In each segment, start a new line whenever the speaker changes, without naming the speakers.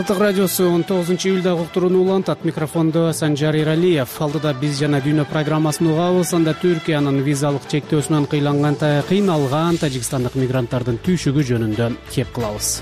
Азаттык радиосу 19-июлдагы уктурууну улантат. Микрофондо Санжар Иралиев. Алдыда биз жана дүйнө программасын угабыз. Анда Түркиянын визалык чектөөсүнөн кыйналган тажикстандык мигранттардын түйшүгү жөнүндө кеп кылабыз.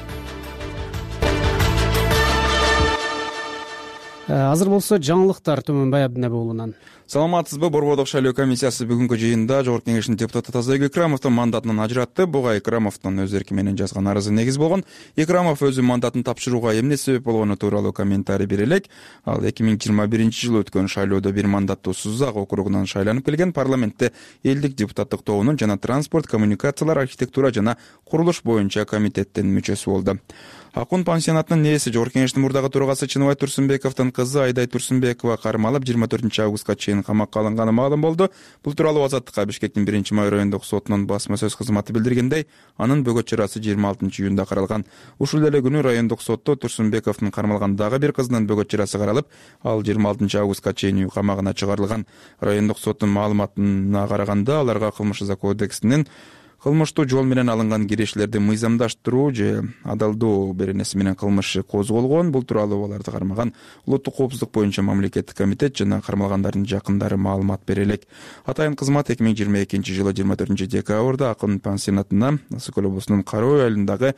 Азыр болсо жаңылыктар Төмөнбай Абдинабек уулунан.
Саламатсызбы? Борбордук шайлоо комиссиясы бүгүнкү жыйында Жогорку Кеңештин депутаты Тазабек Экрамовдун мандатынан ажыратты. Буга Экрамовдун өз эрки менен жазган арызы негиз болгон. Экрамов өзү мандатын тапшырууга эмне себеп болгону тууралуу комментарий бере элек. Ал 2021-жылы өткөн шайлоодо бир мандаттуу Сузак округунан шайланып келген. Парламентте элдик депутаттык тобунун жана транспорт, коммуникациялар, архитектура жана курулуш боюнча комитеттин мүчөсү болду. Акун пансионатынын нээси Жогорку Кеңештин мурдагы төрагасы Чыныбай Турсунбековдун кызы Айдай Турсунбекова кармалып 24-августка чейин камакка алынганы маалым болду. Бул тууралуу Азаттыкка Бишкектин 1-май райондук сотунун басма сөз кызматы билдиргендей, анын бөгөт чарасы 26-июнда каралган. Ушул эле күнү райондук сотто Турсунбековдун кармалган дагы бир кызынын бөгөт чарасы каралып, ал 26-августка чейин үй камагына чыгарылган. Райондук соттун маалыматына караганда, аларга кылмыш кодексинин кылмыштуу жол менен алынган кирешилерди мыйзамдаштыруу же адалдоо беренеси менен кылмыш козголгон. Бул тууралуу аларды кармаган улуттук коопсуздук боюнча мамлекеттик комитет жана кармалгандардын жакындары маалымат бере элек. Атайын кызмат 2022-жылы 24-декабрда Акын пансионатына Сокол облусунун Кароо айылындагы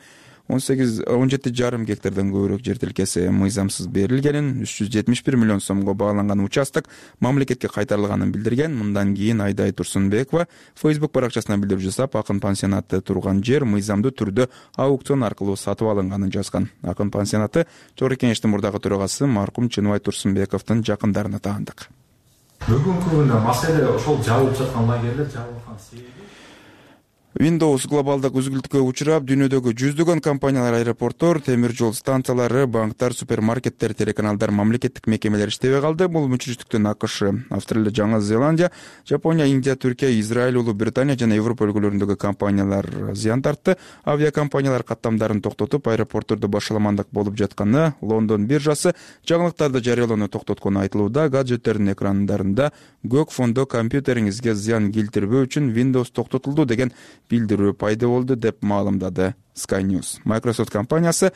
17,5 гектардан көбүрөөк жер тилкеси мыйзамсыз берилгенин, 371 миллион сомго бааланган участок мамлекетке кайтарылганын билдирген. Мындан кийин Айдай Турсунбекова Facebook баракчасына билдирүү жасап, Акын пансионаты турган жер мыйзамдуу түрдө аукцион аркылуу сатып алынганын жазган. Акын пансионаты Жогорку Кеңештин мурдагы төрагасы маркум Чыныбай Турсунбековдун жакындарына таандык.
Бүгүнкү күндө маселе ошол жабылып жаткан лагерлер жабылган себеби
Windows глобалдык үзгүлтүккө учурап, дүйнөдөгү жүздөгөн компаниялар, аэропорттор, темир жол станциялары, банктар, супермаркеттер, телеканалдар, мамлекеттик мекемелер иштебей калды. Бул мүчүлүктүктөн АКШ, Австралия, Жаңы Зеландия, Жапония, Индия, Түркия, Израиль, Улуу Британия жана Европа өлкөлөрүндөгү компаниялар зыян тартты. Авиакомпаниялар каттамдарын токтотуп, аэропорттордо башаламандык болуп жатканы, Лондон биржасы жаңылыктарды жарыялоону токтоткону айтылууда. Гаджеттердин экрандарында көк фондо компьютериңизге зыян келтирбөө үчүн Windows токтотулду деген билдирүү пайда болду деп маалымдады Sky News. Microsoft компаниясы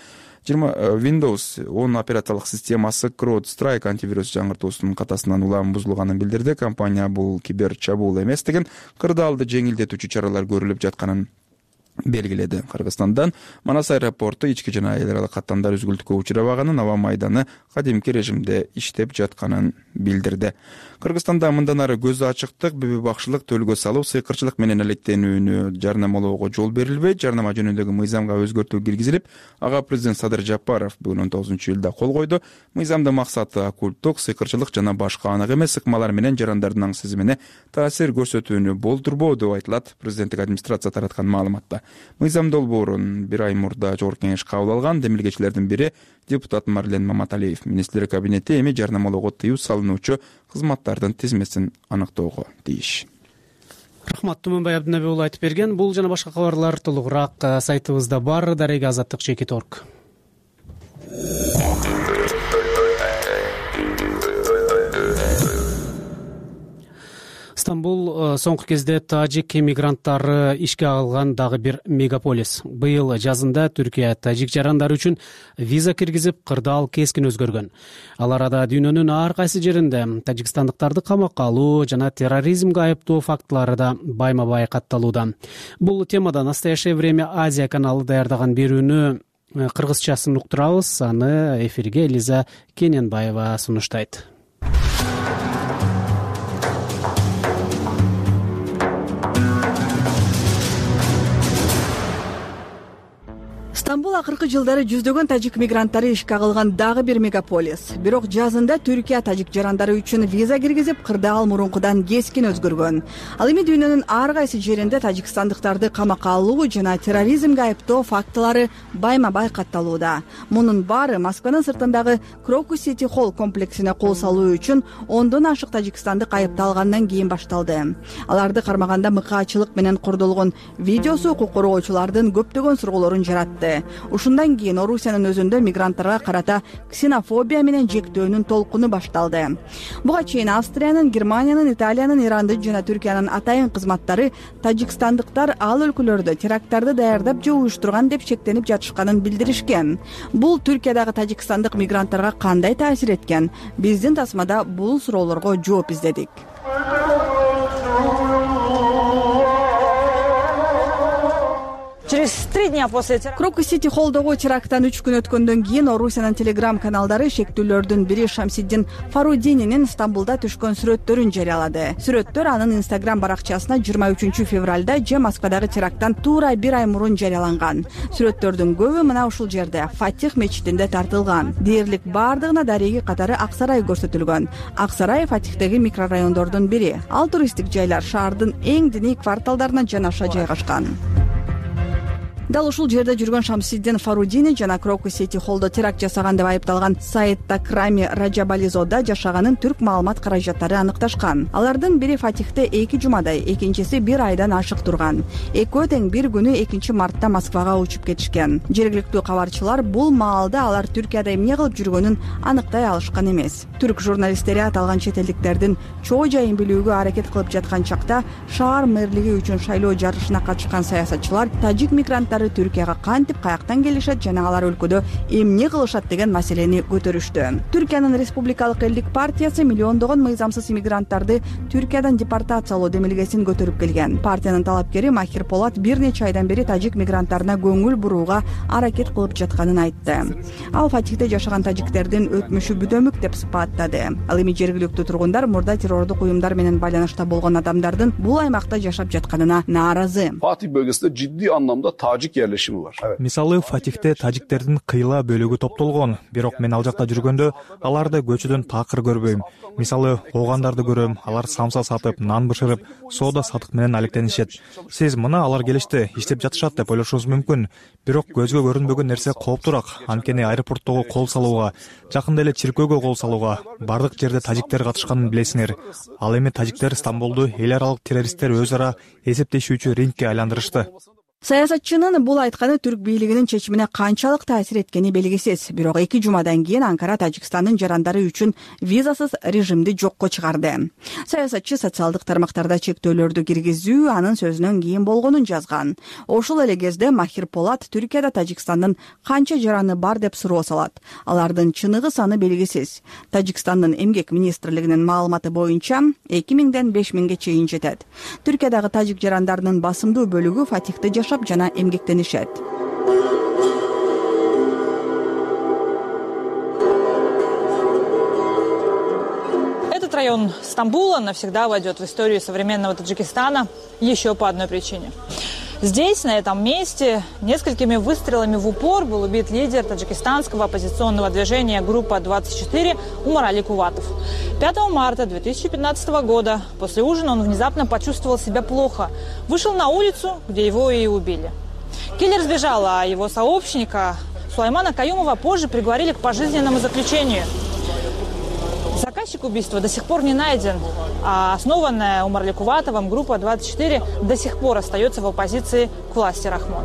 Windows 10 операциялык системасы CrowdStrike антивирус жаңыртуусунун катасынан улам бузулганын билдирди. Компания бул кибер чабуул эмес деген кырдаалды жеңилдетүүчү чаралар көрүлүп жатканын белгиледи. Кыргызстандан Манас аэропорту ички жана эл аралык каттамдар үзгүлтүккө учурабаганын, аба майданы кадимки режимде иштеп жатканын билдирди. Кыргызстанда мындан ары көз ачыктык, бүбү бакшылык, төлгө салуу, сыйкырчылык менен алектенүүнү жарнамалоого жол берилбейт. Жарнама жөнүндөгү мыйзамга өзгөртүү киргизилип, ага президент Садыр Жапаров бүгүн 19-июлда кол койду. Мыйзамдын максаты оккулттук, сыйкырчылык жана башка анык эмес ыкмалар менен жарандардын аң сезимине таасир көрсөтүүнү болтурбоо деп айтылат президенттик администрация тараткан маалыматта. Мыйзам долбоорун бир ай мурда Жогорку Кеңеш кабыл алган. Демилгечилердин бири депутат Марлен Маматалиев. Министрлер кабинети эми жарнамалоого тыюу салынуучу кызматтардын тизмесин аныктоого тийиш.
Рахмат, Төмөнбай Абдинабек уулу айтып берген. Бул жана башка кабарлар толугураак сайтыбызда бар. Дареги Азаттык.org. Стамбул соңку кезде тажик мигранттары ишке алган дагы бир мегаполис. Быйыл жазында Түркия тажик жарандары үчүн виза киргизип, кырдаал кескин өзгөргөн. Ал арада дүйнөнүн ар кайсы жеринде тажикстандыктарды камакка алуу жана терроризмге айыптоо фактылары да байма-бай катталууда. Бул темада «Настоящее время Азия» каналы даярдаган берүүнү кыргызчасын уктурабыз. Аны эфирге Элиза Кененбаева сунуштайт.
Стамбул акыркы жылдары жүздөгөн тажик мигранттары ишке алган дагы бир мегаполис. Бирок жазында Түркия тажик жарандары үчүн виза киргизип, кырдаал мурункудан кескин өзгөргөн. Ал эми дүйнөнүн ар кайсы жеринде тажикстандыктарды камакка алуу жана терроризмге айыптоо фактылары байма-бай катталууда. Мунун баары Москванын сыртындагы Крокус Сити Холл комплексине кол салуу үчүн 10дон ашык тажикстандык айыпталгандан кийин башталды. Аларды кармаганда мыкаачылык менен кордолгон видеосу укук коргоочулардын көптөгөн сургуулорун жаратты. келди. Ушундан кийин Орусиянын өзүндө мигранттарга карата ксенофобия менен жектөөнүн толкуну башталды. Буга чейин Австриянын, Германиянын, Италиянын, Ирандын жана Түркиянын атайын кызматтары тажикстандыктар ал өлкөлөрдө теракттарды даярдап же уюштурган деп шектенип жатышканын билдиришкен. Бул Түркиядагы тажикстандык мигранттарга кандай таасир эткен? Биздин тасмада бул суроолорго жооп издедик.
Через 3 дня после теракта
Крокус-Сити холлдогу теракттан 3 күн өткөндөн кийин Орусиянын телеграм каналдары шектүүлөрдүн бири Шамсиддин Фарудининин Стамбулда түшкөн сүрөттөрүн жарыялады. Сүрөттөр анын Instagram баракчасына 23 февралда же Москвадагы теракттан туура 1 ай мурун жарыяланган. Сүрөттөрдүн көбү мына ушул жерде Фатих мечитинде тартылган. Дээрлик бардыгына дареги катары Ак Сарай көрсөтүлгөн. Ак Сарай Фатихдеги микрорайондордун бири. Ал туристтик жайлар шаардын эң диний кварталдарына жанаша жайгашкан. Дал ушул жерде жүргөн Шамсиддин Фарудини жана Крокус-Сити холлдо теракт жасаган деп айыпталган Саид Такрами Раджабализода жашаганын түрк маалымат каражаттары аныкташкан. Алардын бири Фатихте 2 жумадай, экинчиси 1 айдан ашык турган. Экөө тең бир күнү 2 мартта Москвага учуп кетишкен. Жергиликтүү кабарчылар бул маалда алар Түркияда эмне кылып жүргөнүн аныктай алышкан эмес. Түрк журналисттери аталган чет элдиктердин чоо жайын билүүгө аракет кылып жаткан чакта шаар мэрлиги үчүн шайлоо жарышына катышкан саясатчылар тажик мигранттары Түркияга кантип каяктан келишет жана алар өлкөдө эмне кылышат деген маселени көтөрүштү. Түркиянын Республикалык элдик партиясы миллиондогон мыйзамсыз иммигранттарды Түркиядан депортациялоо демилгесин көтөрүп келген. Партиянын талапкери Махир Полат бир нече айдан бери тажик мигранттарына көңүл бурууга аракет кылып жатканын айтты. Ал Фатихте жашаган тажиктердин өтмүшү бүдөмүк деп сыпаттады. Ал эми жергиликтүү тургундар мурда террордук уюмдар менен байланышта болгон адамдардын бул аймакта жашап жатканына нааразы.
Fatih bölgesinde ciddi anlamda Tacik yerleşimi var.
Мисалы, Фатихте тажиктердин кыйла бөлүгү топтолгон. Бирок мен ал жакта жүргөндө аларды көчөдөн такыр көрбөйм. Мисалы, оогандарды көрөм, алар самса сатып, нан бышырып, соода сатык менен алектенишет. Сиз мына алар келишти, иштеп жатышат деп ойлошуңуз мүмкүн. Бирок көзгө көрүнбөгөн нерсе кооптураак. Анткени аэропорттогу кол салууга, жакында эле чиркөөгө кол салууга бардык жерде тажиктер катышканын билесиңер. Ал эми тажиктер Стамбулду эл аралык террористтер өз ара эсептешүүчү рингке айландырышты.
Саясатчынын бул айтканы түрк бийлигинин чечимине канчалык таасир эткени белгисиз. Бирок 2 жумадан кийин Анкара Тажикстандын жарандары үчүн визасыз режимди жокко чыгарды. Саясатчы социалдык тармактарда чектөөлөрдү киргизүү анын сөзүнөн кийин болгонун жазган. Ошол эле кезде Махир Полат Түркияда Тажикстандын канча жараны бар деп суроо салат. Алардын чыныгы саны белгисиз. Тажикстандын эмгек министрлигинин маалыматы боюнча 2000ден 5000ге чейин жетет. Түркиядагы тажик жарандарынын басымдуу бөлүгү Фатихте жана эмгектенишет.
Этот район Стамбула навсегда войдет в историю современного Таджикистана еще по одной причине. Здесь, на этом месте, несколькими выстрелами в упор был убит лидер таджикистанского оппозиционного движения «Группа-24» Умар Али Куватов. 5 марта 2015 года после ужина он внезапно почувствовал себя плохо. Вышел на улицу, где его и убили. Киллер сбежал, а его сообщника Сулаймана Каюмова позже приговорили к пожизненному заключению. Заказчик убийства до сих пор не найден, а основанная Умар Али Куватовым группа-24 до сих пор остается в оппозиции к власти Рахмон.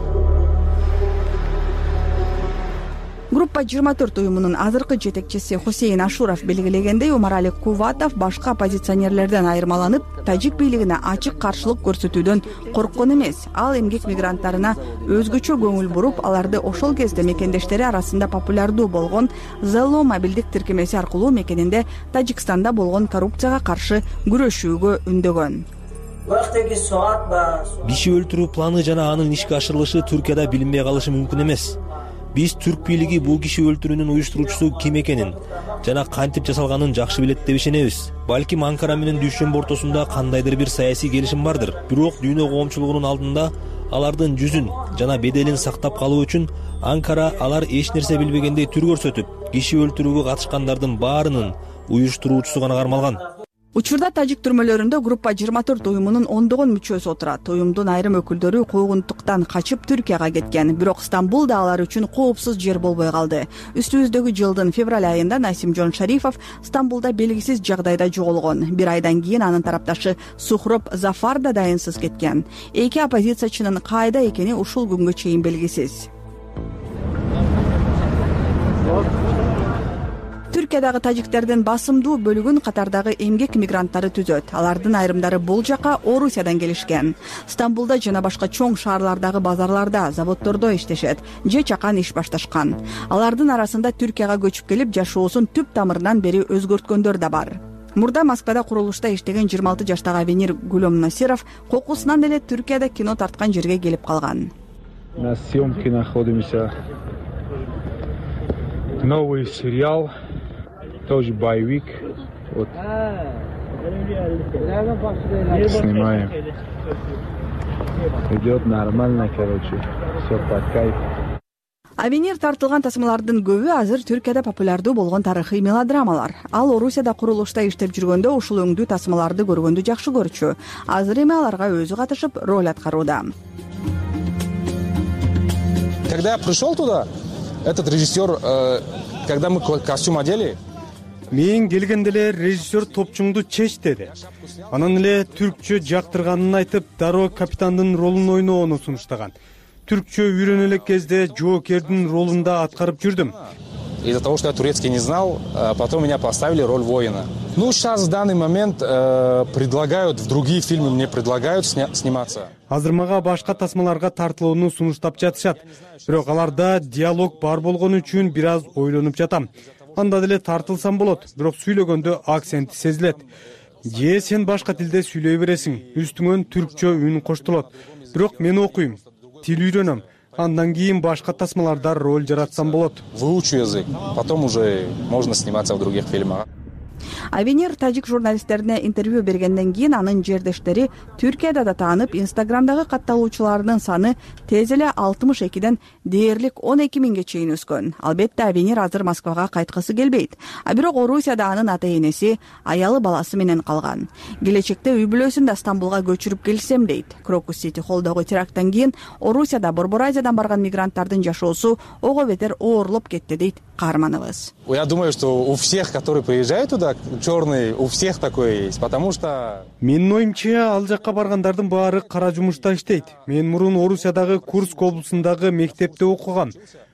Группа-24 уюмунун азыркы жетекчиси Хусейн Ашуров белгилегендей, Умар Али Куватов башка оппозиционерлерден айырмаланып, тажик бийлигине ачык каршылык көрсөтүүдөн корккон эмес. Ал эмгек мигранттарына өзгөчө көңүл буруп, аларды ошол кезде мекендештери арасында популярдуу болгон Zello мобилдик тиркемеси аркылуу мекенинде Тажикстанда болгон коррупцияга каршы күрөшүүгө үндөгөн.
Киши өлтүрүү планы жана анын ишке ашырылышы Түркияда билинбей калышы мүмкүн эмес. Биз түрк бийлиги бул киши өлтүрүүнүн уюштуруучусу ким экенин жана кантип жасалганын жакшы билет деп ишенебиз. Балким Анкара менен Дүйшөмбү ортосунда кандайдыр бир саясий келишим бардыр. Бирок дүйнө коомчулугунун алдында алардын жүзүн жана беделин сактап калуу үчүн Анкара алар эч нерсе билбегендей түр көрсөтүп, киши өлтүрүүгө катышкандардын баарынын уюштуруучусу гана кармалган.
Учурда тажик түрмөлөрүндө Группа-24 уюмунун ондогон мүчөсү отурат. Уюмдун айрым өкүлдөрү куугунтуктан качып Түркияга кеткен. Бирок Стамбул да алар үчүн коопсуз жер болбой калды. Үстүбүздөгү жылдын февраль айында Насимжон Шарифов Стамбулда белгисиз жагдайда жоголгон. Бир айдан кийин анын тарапташы Сухроб Зафар да дайынсыз кеткен. Эки оппозициячынын кайда экени ушул күнгө чейин белгисиз. Түркиядагы тажиктердин басымдуу бөлүгүн катардагы эмгек мигранттары түзөт. Алардын айрымдары бул жака Орусиядан келишкен. Стамбулда жана башка чоң шаарлардагы базарларда, заводдордо иштешет, же чакан иш башташкан. Алардын арасында Түркияга көчүп келип жашоосун түп тамырынан бери өзгөрткөндөр да бар. Мурда Москвада курулушта иштеген 26 жаштагы Авенир Гулем Насиров кокусунан эле Түркияда кино тарткан жерге келип калган.
На съемке находимся. Новый сериал, тоже боевик. Вот. Снимаем. Идет нормально, короче. Все под кайф.
Авенир тартылган тасмалардын көбү азыр Түркияда популярдуу болгон тарыхый мелодрамалар. Ал Орусияда курулушта иштеп жүргөндө ушул өңдүү тасмаларды көргөндү жакшы көрчү. Азыр эми аларга өзү катышып роль аткарууда.
Когда я пришел туда, этот режиссер, когда мы костюм одели,
мен келгенде эле режиссер топчуңду чеч деди. Анан эле түркчө жактырганын айтып, дароо капитандын ролун ойноону сунуштаган. Түркчө үйрөнө элек кезде жоокердин ролунда аткарып жүрдүм.
Из-за того, что я турецкий не знал, потом меня поставили роль воина. Ну, сейчас в данный момент предлагают, в другие фильмы мне предлагают сниматься.
Азыр мага башка тасмаларга тартылууну сунуштап жатышат. Бирок аларда диалог бар болгону үчүн бир аз ойлонуп жатам. Анда деле тартылсам болот, бирок сүйлөгөндө акценти сезилет. Же сен башка тилде сүйлөй бересиң, үстүңөн түркчө үн коштулот. Бирок мен окуйм, тил үйрөнөм. Андан кийин башка тасмаларда роль жаратсам болот.
Выучу язык, потом уже можно сниматься в других фильмах.
Авенир тажик журналисттерине интервью бергенден кийин анын жердештери Түркияда да таанып, Инстаграмдагы катталуучуларынын саны тез эле 62ден дээрлик 12 миңге чейин өскөн. Албетте Авенир азыр Москвага кайткысы келбейт. А бирок Орусияда анын ата-энеси, аялы баласы менен калган. Келечекте үй бүлөсүн да Стамбулга көчүрүп келсем дейт. Крокус Сити холдогу теракттан кийин Орусияда Борбор Азиядан барган мигранттардын жашоосу ого бетер оорлоп кетти дейт каарманыбыз.
Я думаю, что у всех, которые приезжают туда, черный, у всех такое есть, потому что...
Менин оюмча, ал жакка баргандардын баары кара жумушта иштейт. Мен мурун Орусиядагы Курск облусундагы мектепте окугам.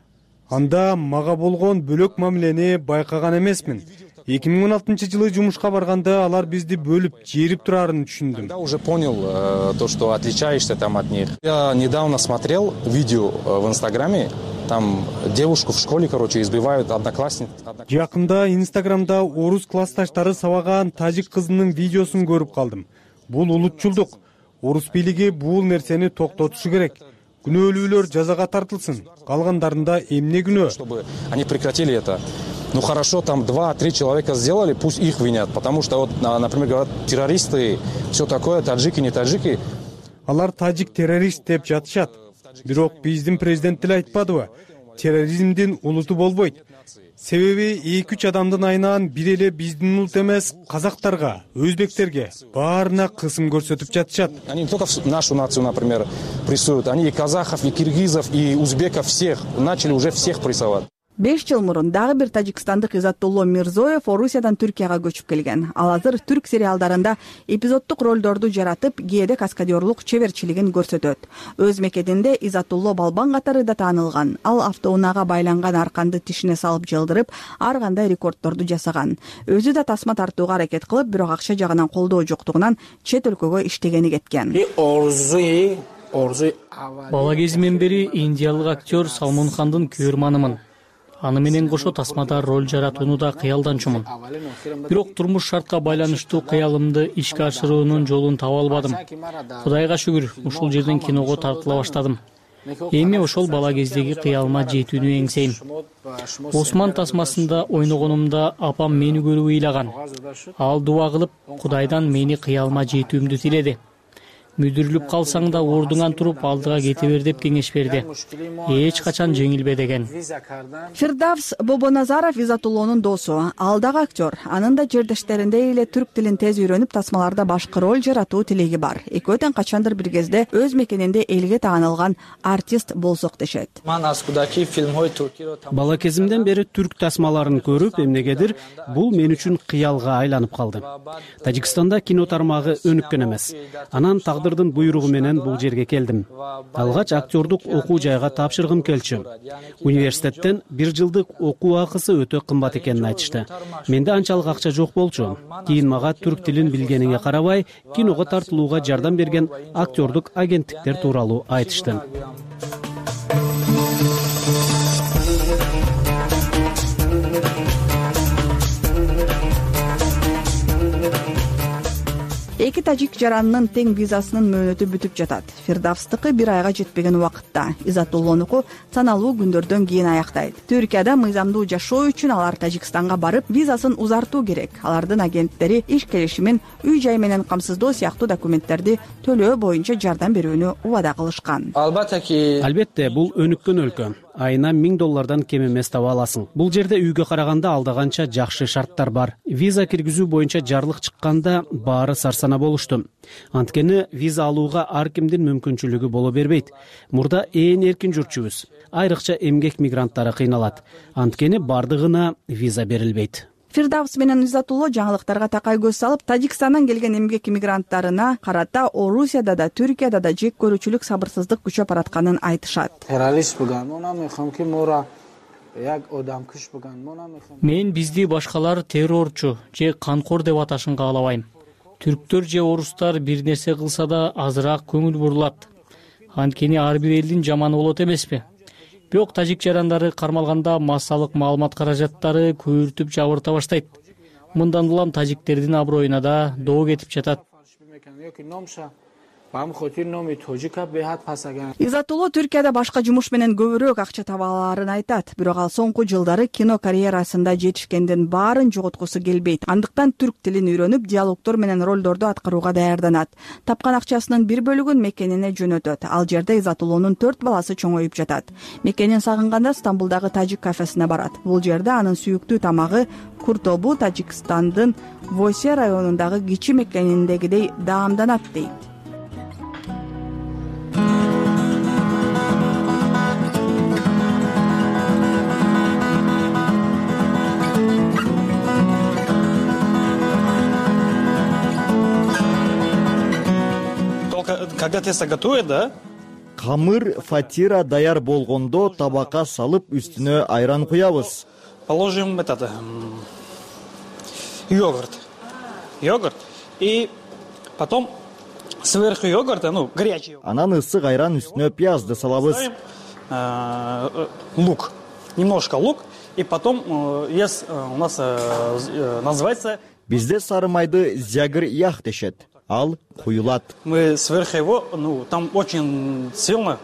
Анда мага болгон бөлөк мамилени байкаган эмесмин. 2016-жылы жумушка барганда алар бизди бөлүп, жээрип турарын түшүндүм.
Я уже понял то, что отличаешься там от них. Я недавно смотрел видео в Инстаграме. Там девушку в школе, избивают одноклассниц.
Жакында Инстаграмда орус классташтары сабаган тажик кызынын видеосун көрүп калдым. Бул улутчулдук. Орус бийлиги бул нерсени токтотушу керек. Күнөөлүүлөр жазага тартылсын. Калгандарында эмне күнөө?
Чтобы они прекратили это. Ну хорошо, там 2-3 человека сделали, пусть их винят. Потому что, вот, например, говорят, террористы, все такое, таджики, не таджики.
Алар тажик террорист деп жатышат. Бирок биздин президент деле айтпадыбы? Терроризмдин улуту болбойт. Себеби 2-3 адамдын айынан бир эле биздин улут эмес, казактарга, өзбектерге баарына кысым көрсөтүп жатышат.
Они не только нашу нацию, например, прессуют, они и казахов, и киргизов, и узбеков всех начали уже всех прессовать.
5 жыл мурун дагы бир тажикстандык Изаттулло Мирзоев Орусиядан Түркияга көчүп келген. Ал азыр түрк сериалдарында эпизоддук ролдорду жаратып, кээде каскадерлук чеберчилигин көрсөтөт. Өз мекенинде Изаттулло балбан катары да таанылган. Ал автоунаага байланган арканды тишине салып жылдырып, ар кандай рекорддорду жасаган. Өзү да тасма тартууга аракет кылып, бирок акча жагынан колдоо жоктугунан чет өлкөгө иштегени кеткен.
Бала кезимден бери индиялык актер Салмон Хандын күйөрманымын. Аны менен кошо тасмада роль жаратууну да кыялданчумун. Бирок турмуш шартка байланыштуу кыялымды ишке ашыруунун жолун таба албадым. Кудайга шүгүр, ушул жерден киного тартыла баштадым. Эми ошол бала кездеги кыялыма жетүүнү эңсейм. Осман тасмасында ойногонумда апам мени көрүп ыйлаган. Ал дуа кылып, Кудайдан мени кыялыма жетүүмдү тиледи. Мүдүрүлүп калсаң да ордуңан туруп алдыга кете бер деп кеңеш берди. Эч качан жеңилбе деген.
Фирдавс Бобоназаров Изаттуллонун досу, ал дагы актер. Анын да жердештериндей эле түрк тилин тез үйрөнүп, тасмаларда башкы роль жаратуу тилеги бар. Экөө тең качандыр бир кезде өз мекенинде элге таанылган артист болсок дешет.
Бала кезимден бери түрк тасмаларын көрүп, эмнегедир бул мен үчүн кыялга айланып калды. Тажикстанда кино тармагы өнүккөн эмес. Анан тагдырдын буйругу менен бул жерге келдим. Алгач актердук окуу жайга тапшыргым келчү. Университеттен 1 жылдык окуу акысы өтө кымбат экенин айтышты. Менде анчалык акча жок болчу. Кийин мага түрк тилин билгениңе карабай, киного тартылууга жардам берген актердук агенттиктер тууралуу айтышты.
Эки тажик жаранынын тең визасынын мөөнөтү бүтүп жатат. Фирдавстыкы 1 айга жетпеген убакытта, Изатуллонуку саналуу күндөрдөн кийин аяктайт. Түркияда мыйзамдуу жашоо үчүн алар Тажикстанга барып, визасын узартуу керек. Алардын агенттери иш келишимин, үй жай менен камсыздоо сыяктуу документтерди төлөө боюнча жардам берүүнү убада кылышкан.
Албетте, бул өнүккөн өлкө. Айына $1000 кем эмес таба аласың. Бул жерде үйгө караганда алдыганча жакшы шарттар бар. Виза киргизүү боюнча жарлык чыкканда баары сарсана болушту. Анткени виза алууга ар кимдин мүмкүнчүлүгү боло бербейт. Мурда ээн эркин жүрчүбүз. Айрыкча эмгек мигранттары кыйналат. Анткени бардыгына виза берилбейт.
Фирдавс менен Изатулло жаңылыктарга такай көз салып, Тажикстандан келген эмгек мигранттарына карата Орусияда да, Түркияда да жек көрүүчүлүк, сабырсыздык күчөп баратканын айтышат.
Мен бизди башкалар террорчу же канкор деп аташын каалабайм. Түрктөр же орустар бир нерсе кылса да азыраак көңүл бурулат. Анткени ар бир элдин жаманы болот эмеспи? Бирок тажик жарандары кармалганда массалык маалымат каражаттары көйүртүп жабырта баштайт. Мындан улам тажиктердин аброюна да доо кетип жатат.
Изатулло Түркияда башка жумуш менен көбүрөөк акча таба алаарын айтат. Бирок ал соңку жылдары кино карьерасында жетишкендин баарын жоготкусу келбейт. Андыктан түрк тилин үйрөнүп, диалогдор менен ролдорду аткарууга даярданат. Тапкан акчасынын бир бөлүгүн мекенине жөнөтөт. Ал жерде Изатуллонун 4 баласы чоңоюп жатат. Мекенин сагынганда Стамбулдагы тажик кафесине барат. Бул жерде анын сүйүктүү тамагы куртобу Тажикстандын Восе районундагы кичи мекениндегидей даамданат дейт.
Когда тесто готовит, да?
Камыр фатира даяр болгондо табакка салып үстүнө айран куябыз.
Положим йогурт. И потом сверху йогурта, горячий.
Анан ысык айран үстүнө пиязды салабыз.
Лук. Немножко лук. И потом есть у нас называется...
Бизде сары майды зягыр ях дешет. Ал куюлат.
Мы сверху его, там очень сильно,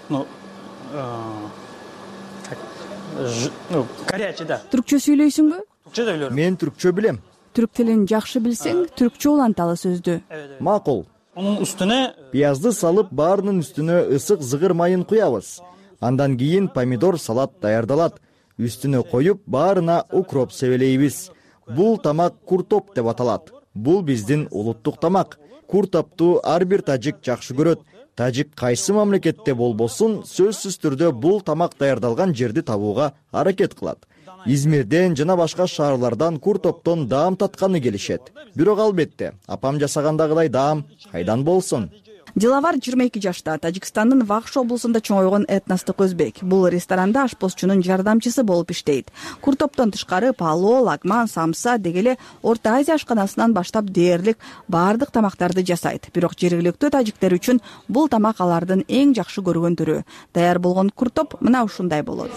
горячий, да.
Түркчө сүйлөйсүңбү?
Түркчө да билем.
Мен түркчө билем.
Түрк тилин жакшы билсең, түркчө уланталы сөздү.
Макул.
Анын үстүнө
пиязды салып, баарынын үстүнө ысык зыгыр майын куябыз. Андан кийин помидор салат даярдалат. Үстүнө коюп, баарына укроп себелейбиз. Бул тамак куртоп деп аталат. Бул биздин улуттук тамак. Куртопту ар бир тажик жакшы көрөт. Тажик кайсы мамлекетте болбосун, сөзсүз түрдө бул тамак даярдалган жерди табууга аракет кылат. Измирден жана башка шаарлардан куртоптон даам татканы келишет. Бирок албетте, апам жасагандагыдай даам кайдан болсун?
Диловар 22 жашта, Тажикстандын Вахш облусунда чоңойгон этностук өзбек. Бул ресторанда ашпозчунун жардамчысы болуп иштейт. Куртоптон тышкары пало, лагман, самса дегеле Орто Азия ашканасынан баштап дээрлик баардык тамактарды жасайт. Бирок жергиликтүү тажиктер үчүн бул тамак алардын эң жакшы көргөн түрү. Даяр болгон куртоп мына ушундай болот.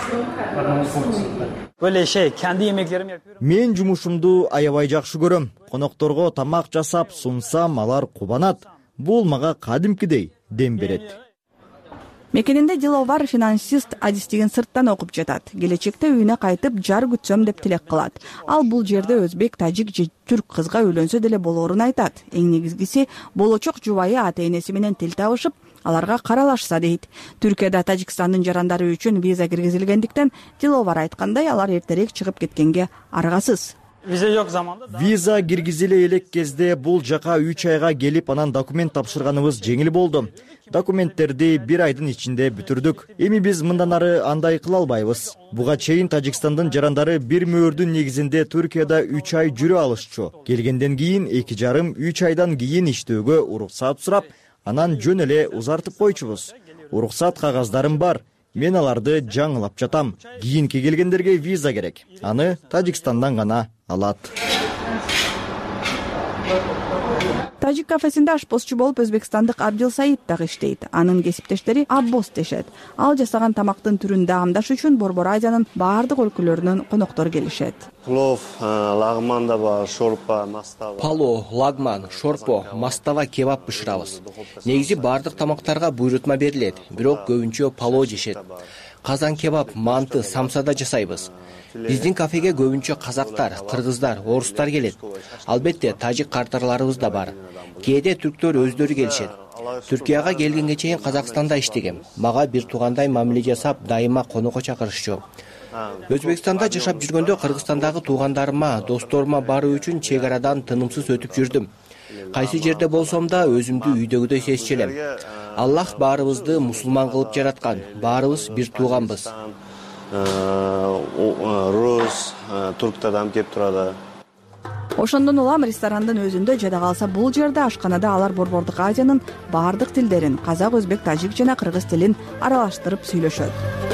Мен жумушумду аябай жакшы көрөм. Конокторго тамак жасап сунсам, алар кубанат. Бул мага кадимкидей дем берет.
Мекенинде Диловар финансист адистигин сырттан окуп жатат. Келечекте үйүнө кайтып жар күтсөм деп тилек кылат. Ал бул жерде өзбек, тажик же түрк кызга үйлөнсө деле болоорун айтат. Эң негизгиси болочок жубайы ата-энеси менен тил табышып, аларга каралашса дейт. Түркияда Тажикстандын жарандары үчүн виза киргизилгендиктен, Диловар айткандай, алар эртерээк чыгып кеткенге аргасыз.
Виза киргизиле элек кезде бул жака 3 айга келип, анан документ тапшырганыбыз жеңил болду. Документтерди 1 айдын ичинде бүтүрдүк. Эми биз мындан ары андай кыла албайбыз. Буга чейин Тажикстандын жарандары бир мөөрдүн негизинде Түркияда 3 ай жүрө алышчу. Келгенден кийин 2,5-3 айдан кийин иштөөгө уруксат сурап, анан жөн эле узартып койчубуз. Уруксат кагаздарым бар. Мен аларды жаңылап жатам. Кийинки келгендерге виза керек. Аны Тажикстандан гана алат.
Тажик кафесинде ашпозчу болуп Өзбекстандык Абдил Саид дагы иштейт. Анын кесиптештери Аббос дешет. Ал жасаган тамактын түрүн даамдаш үчүн Борбор Азиянын баардык өлкөлөрүнөн коноктор келишет.
Плов, лагман да бар, шорпа, мастава. Пало, лагман, шорпо, мастава кебап бышырабыз. Негизи баардык тамактарга буйрутма берилет, бирок көбүнчө пало жешет. Казан кебап, манты, самса да жасайбыз. Биздин кафеге көбүнчө казактар, кыргыздар, орустар келет. Албетте тажик картарларыбыз да бар. Кээде түрктөр өздөрү келишет. Түркияга келгенге чейин Казакстанда иштегем. Мага бир туугандай мамиле жасап, дайыма конокко чакырышчу. Өзбекстанда жашап жүргөндө Кыргызстандагы туугандарыма, досторума баруу үчүн чек арадан тынымсыз өтүп жүрдүм. Кайсы жерде болсом да өзүмдү үйдөгүдөй сезчү элем. Аллах баарыбызды мусулман кылып жараткан. Баарыбыз бир тууганбыз. Рус, турктардан кеп турады.
Ошондон улам ресторандын өзүндө жада калса бул жерде ашканада алар Борбордук Азиянын баардык тилдерин, казак, өзбек, тажик жана кыргыз тилин аралаштырып сүйлөшөт.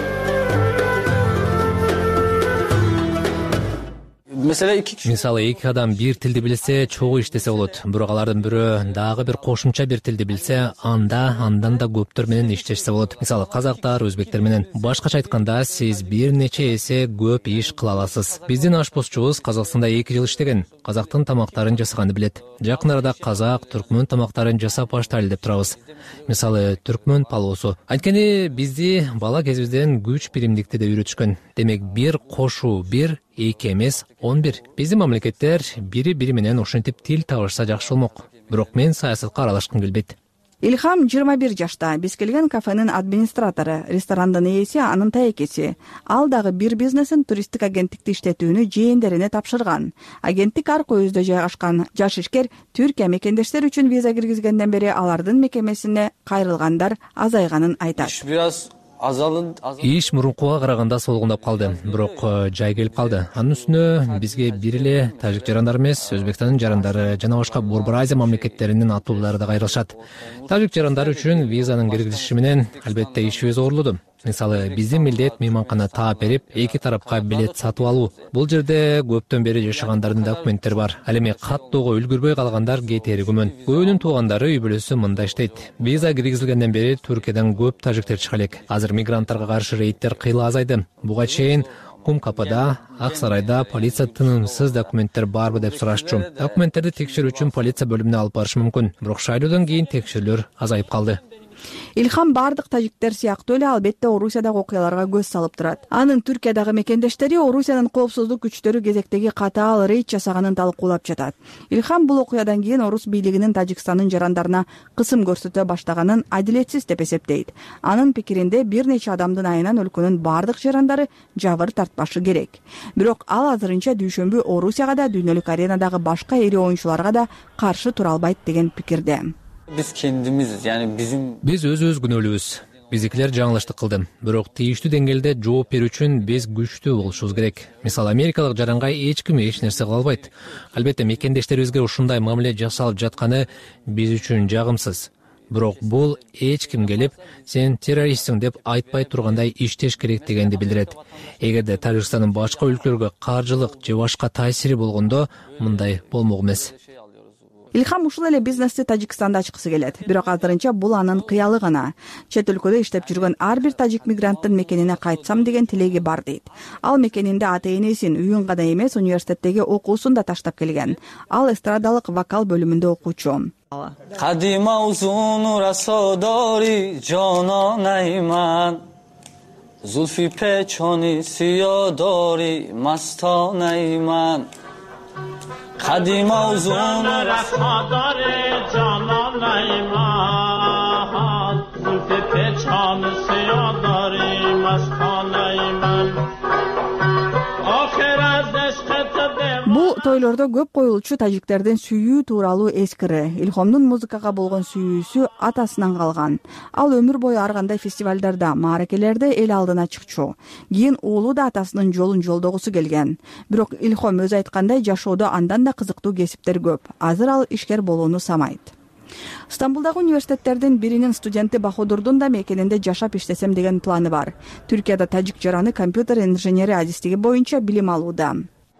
Мисалы эки адам бир тилди билсе, чогуу иштесе болот. Бирок алардын бирөө дагы бир кошумча бир тилди билсе, андан да көптөр менен иштешсе болот. Мисалы казактар, өзбектер менен. Башкача айтканда, сиз бир нече эсе көп иш кыла аласыз. Биздин ашпозчубуз Казакстанда 2 жыл иштеген. Казактын тамактарын жасаганды билет. Жакын арада казак, түркмөн тамактарын жасап баштайлы деп турабыз. Мисалы түркмөн палоосу. Анткени бизди бала кезибизден күч биримдикти да үйрөтүшкөн. Демек бир кошуу бир, 2 эмес 11. Биздин мамлекеттер бири менен ошентип тил табышса жакшы болмок. Бирок мен саясатка аралашкым келбейт.
Илхам 21 жашта. Биз келген кафенин администратору, ресторандын ээси, анын таекеси. Ал дагы бир бизнесин туристтик агенттикти иштетүүнү жээндерине тапшырган. Агенттик аркы өзүдө жайгашкан. Жаш ишкер Түркия мекендештер үчүн виза киргизгенден бери алардын мекемесине кайрылгандар азайганын айтат.
Иш мурункуга караганда солгундап калды, бирок жай келип калды. Анын үстүнө бизге бир эле тажик жарандар эмес, Өзбекстандын жарандары жана башка Борбор Азия мамлекеттеринин аттуулары да кайрылышат. Тажик жарандары үчүн визанын киргизиши менен албетте ишибиз оорулуду. Мисалы, биздин милдет мейманкана таап берип, эки тарапка билет сатып алуу. Бул жерде көптөн бери жашагандардын документтери бар. Ал эми каттоого үлгүрбөй калгандар кетери күмөн. Көбүнүн туугандары үй бүлөсү мында иштейт. Виза киргизилгенден бери Түркиядан көп тажиктер чыга элек. Азыр мигранттарга каршы рейдтер кыйла азайды. Буга чейин Кум-Капада, Ак Сарайда полиция тынымсыз документтер барбы деп сурашчу. Документтерди текшерүү үчүн полиция бөлүмүнө алып барышы мүмкүн. Бирок шайлоодон кийин текшерүүлөр азайып калды.
Илхам бардык тажиктер сыяктуу эле албетте Орусиядагы окуяларга көз салып турат. Анын Түркиядагы мекендештери Орусиянын коопсуздук күчтөрү кезектеги катаал рейд жасаганын талкуулап жатат. Илхам бул окуядан кийин орус бийлигинин Тажикстандын жарандарына кысым көрсөтө баштаганын адилетсиз деп эсептейт. Анын пикиринде бир нече адамдын айынан өлкөнүн бардык жарандары жабыр тартпашы керек. Бирок ал азырынча дүйшөмбү Орусияга да, дүйнөлүк аренадагы башка ири оюнчуларга да каршы тура албайт деген пикирде.
Биз өзүбүз күнөөлүүбүз. Биздикилер жаңылыштык кылды. Бирок тийиштүү деңгээлде жооп берүү үчүн биз күчтүү болушубуз керек. Мисалы, америкалык жаранга эч ким эч нерсе кыла албайт. Албетте мекендештерибизге ушундай мамиле жасалып жатканы биз үчүн жагымсыз. Бирок бул эч ким келип, сен террористсиң деп айтпай тургандай иштеш керек дегенди билдирет. Эгерде Тажикстандын башка өлкөлөргө каржылык же башка таасири болгондо мындай болмок эмес.
Илхам ушул эле бизнести Тажикстанда ачкысы келет. Бирок азырынча бул анын кыялы гана. Чет өлкөдө иштеп жүргөн ар бир тажик мигранттын мекенине кайтсам деген тилеги бар дейт. Ал мекенинде ата-энесин, үйүн гана эмес, университеттеги окуусун да таштап келген. Ал эстрадалык вокал бөлүмүндө окуучу.
Кадима узун расодори жононайман Зулфи печони сиядори мастанайман Кадима узун расодори жононайман Зулфи печони сиядори мастанайман
Бул тойлордо көп коюлчу тажиктердин сүйүү тууралуу эскири. Илхомдун музыкага болгон сүйүүсү атасынан калган. Ал өмүр бою ар кандай фестивалдарда, мааракелерде эл алдына чыкчу. Кийин уулу да атасынын жолун жолдогусу келген. Бирок Илхом өзү айткандай жашоодо андан да кызыктуу кесиптер көп. Азыр ал ишкер болууну самайт. Стамбулдагы университеттердин биринин студенти Баходурдун да мекенинде жашап иштесем деген планы бар. Түркияда тажик жараны компьютер инженери адистиги боюнча билим алууда.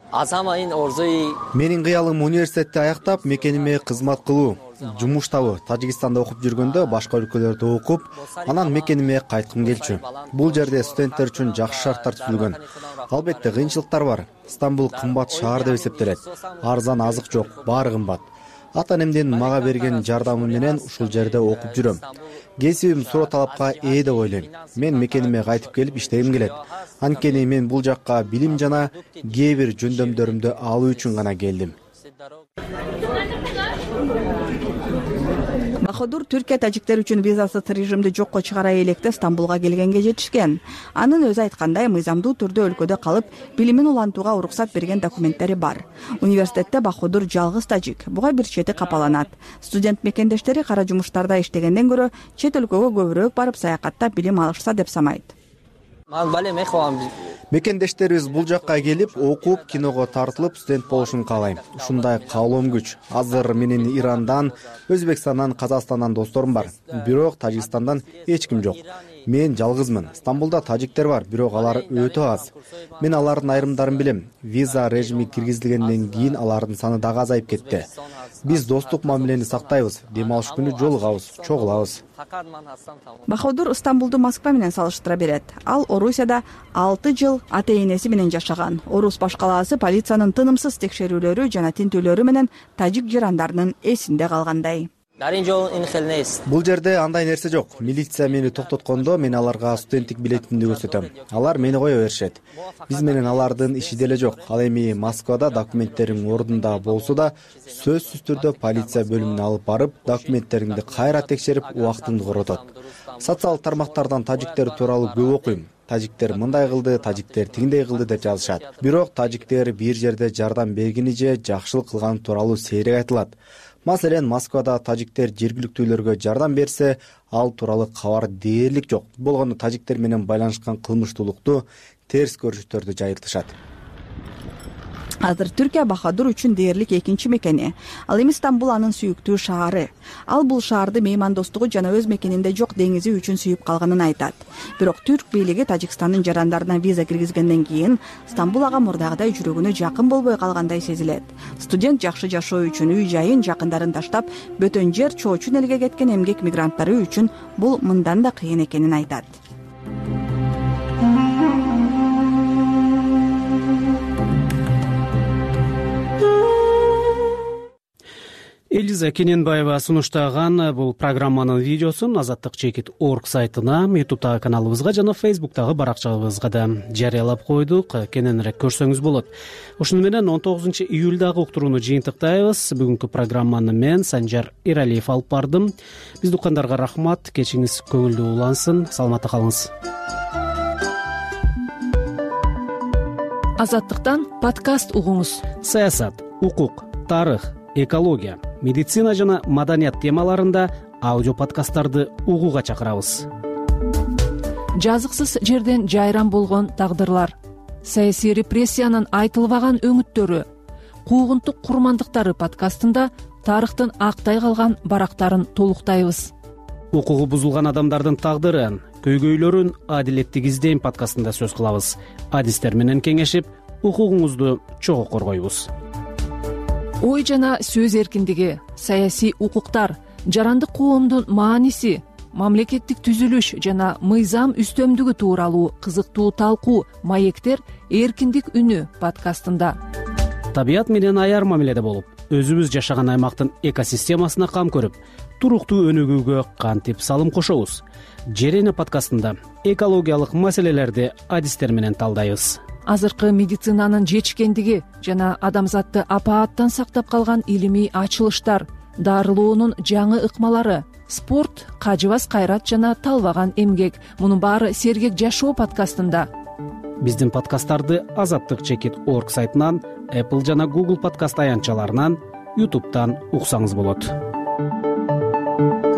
Менин кыялым университетти аяктап мекениме кызмат кылуу. Жумуш табы Тажикстанда окуп жүргөндө башка өлкөлөрдө окуп, анан мекениме кайткым келчү. Бул жерде студенттер үчүн жакшы шарттар түзүлгөн. Албетте кыйынчылыктар бар. Стамбул кымбат шаар деп эсептелет. Арзан азык жок, баары кымбат. Ата энемдин мага берген жардамы менен ушул жерде окуп жүрөм. Кесибим суроо талапка ээ деп ойлойм. Мен мекениме кайтып келип иштегим келет. Анткени мен бул жакка билим жана кээ бир жөндөмдөрүмдү алуу үчүн гана келдим.
Баходур Түркия тажиктер үчүн визасыз режимди жокко чыгара электе Стамбулга келгенге жетишкен. Анын өзү айткандай, мыйзамдуу түрдө өлкөдө калып, билимин улантууга уруксат берген документтери бар. Университетте Баходур жалгыз тажик, буга бир чети капаланат. Студент мекендештери кара жумуштарда иштегенден көрө чет өлкөгө көбүрөөк барып саякаттап билим алышса деп санайт.
Мекендештерибиз бул жакка келип, окуп, киного тартылып, студент болушун каалайм. Ушундай каалоом күч. Азыр менин Ирандан, Өзбекстандан, Казакстандан досторум бар. Бирок Тажикстандан эч ким жок. Мен жалгызмын. Стамбулда тажиктер бар, бирок алар өтө аз. Мен алардын айрымдарын билем. Виза режими киргизилгенден кийин алардын саны дагы азайып кетти. Биз достук мамилени сактайбыз. Дем алыш күнү жолугабыз, чогулабыз.
Баходур Стамбулду Москва менен салыштыра берет. Ал Орусияда 6 жыл ата-энеси менен жашаган. Орус башкалаасы полициянын тынымсыз текшерүүлөрү жана тинтүүлөрү менен тажик жарандарынын эсинде калгандай.
Бул жерде андай нерсе жок. Милиция мени токтоткондо мен аларга студенттик билетимди көрсөтөм. Алар мени кое беришет. Биз менен алардын иши деле жок. Ал эми Москвада документтериң ордунда болсо да, сөзсүз түрдө полиция бөлүмүнө алып барып, документтериңди кайра текшерип, убактыңды коротот. Социалдык тармактардан тажиктер тууралуу көп окуйм. Тажиктер мындай кылды, тажиктер тигиндей кылды деп жазышат. Бирок тажиктер бир жерде жардам бергени же жакшылык кылганы тууралуу сейрек айтылат. Маселен, Москвада тажиктер жергиликтүүлөргө жардам берсе, ал тууралуу кабар дээрлик жок. Болгондо тажиктер менен байланышкан кылмыштуулукту, терс көрүнүштөрдү жайылтышат.
Азыр Түркия Баходур үчүн дээрлик экинчи мекени. Ал эми Стамбул анын сүйүктүү шаары. Ал бул шаарды меймандостугу жана өз мекенинде жок деңизи үчүн сүйүп калганын айтат. Бирок түрк бийлиги Тажикстандын жарандарына виза киргизгенден кийин Стамбул ага мурдагыдай жүрөгүнө жакын болбой калгандай сезилет. Студент жакшы жашоо үчүн үй жайын, жакындарын таштап, бөтөн жер чоочун элге кеткен эмгек мигранттары үчүн бул мындан да кыйын экенин айтат.
Элиза Кененбаева сунуштаган бул программанын видеосун azattik.org сайтына, YouTube'тагы каналыбызга жана Facebook'тагы баракчабызга да жарыялап койдук. Кененирээк көрсөңүз болот. Ушуну менен 19 июлдагы уктурууну жыйынтыктайбыз. Бүгүнкү программаны мен Санжар Эралиев алып бардым. Биз уккандарга рахмат. Кечиңиз көңүлдүү улансын. Саламатта калыңыз.
Азаттыктан подкаст угуңуз.
Саясат, укук, тарых, экология, медицина жана маданият темаларында аудио подкасттарды угууга чакырабыз.
Жазыксыз жерден жайран болгон тагдырлар, саясий репрессиянын айтылбаган өңүттөрү, куугунтук курмандыктары подкастында тарыхтын актай калган барактарын толуктайбыз.
Укугу бузулган адамдардын тагдырын, көйгөйлөрүн адилеттик издейм подкастында сөз кылабыз. Адистер менен кеңешип, укугуңузду чогуу коргойбуз.
Ой жана сөз эркиндиги, саясий укуктар, жарандык коомдун мааниси, мамлекеттик түзүлүш жана мыйзам үстөмдүгү тууралуу кызыктуу талкуу маектер эркиндик үнү подкастында.
Табият менен аяр мамиледе болуп, өзүбүз жашаган аймактын экосистемасына кам көрүп, туруктуу өнүгүүгө кантип салым кошобуз. Жерене подкастында экологиялык маселелерди адистер менен талдайбыз.
Азыркы медицинанын жетишкендиги жана адамзатты апааттан сактап калган илимий ачылыштар, дарылоонун жаңы ыкмалары, спорт, кажыбас кайрат жана талбаган эмгек. Мунун баары сергек жашоо подкастында.
Биздин подкасттарды azattik.org сайтынан, Apple жана Google подкаст аянтчаларынан, YouTube'дан уксаңыз болот.